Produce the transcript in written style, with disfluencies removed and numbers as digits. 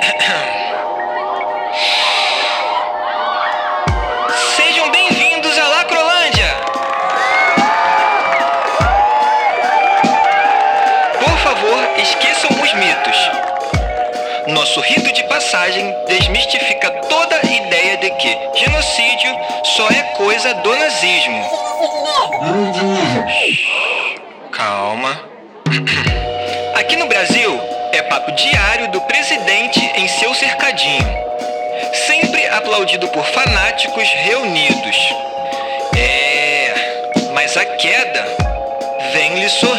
Sejam bem-vindos à Lacrolândia! Por favor, esqueçam os mitos. Nosso rito de passagem desmistifica toda a ideia de que genocídio só é coisa do nazismo. Calma. Aqui no Brasil, é papo diário do presidente em seu cercadinho, sempre aplaudido por fanáticos reunidos. Mas a queda vem lhe sorrindo.